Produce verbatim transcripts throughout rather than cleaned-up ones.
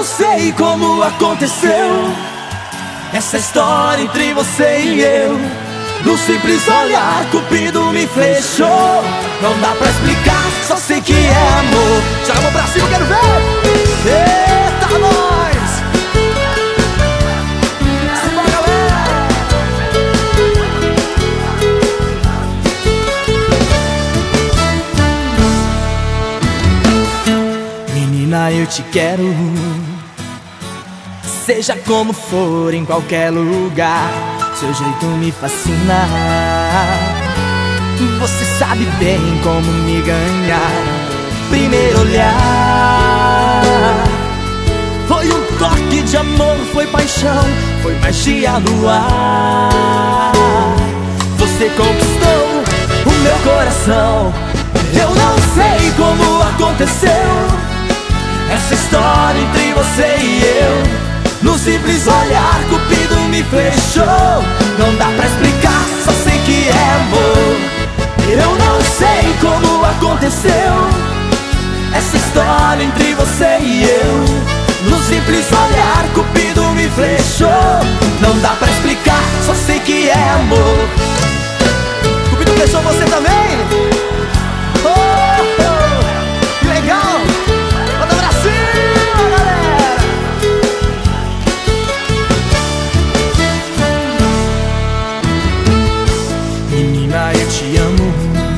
não sei como aconteceu essa história entre você e eu. No simples olhar, Cupido me flechou. Não dá pra explicar, só sei que é amor. Joga a mão pra cima, quero ver. Eita, nós! Simbora, galera! Menina, eu te quero, seja como for, em qualquer lugar. Seu jeito me fascina. Você sabe bem como me ganhar. Primeiro olhar foi um toque de amor, foi paixão, foi magia no ar. Você conquistou o meu coração. Eu não sei como aconteceu essa história entre você e eu. No simples olhar, Cupido me flechou. Não dá pra explicar, só sei que é amor. Eu não sei como aconteceu essa história entre você e eu. No simples olhar, Cupido me flechou. Não dá pra explicar, só sei que é amor. Cupido flechou você também? Oh, oh, que legal! Manda pra cima, galera! Menina, eu te amo.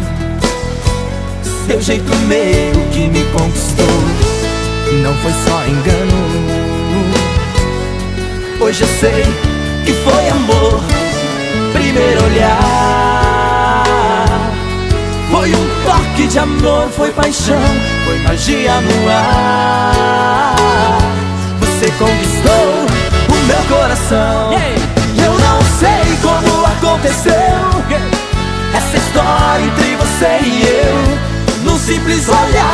Seu jeito meio que me conquistou. Não foi só engano. Hoje eu sei que foi amor. Primeiro olhar foi um toque de amor, foi paixão, foi magia no ar. Você conquistou o meu coração. Eu não sei como aconteceu essa história entre você e eu. Num simples olhar,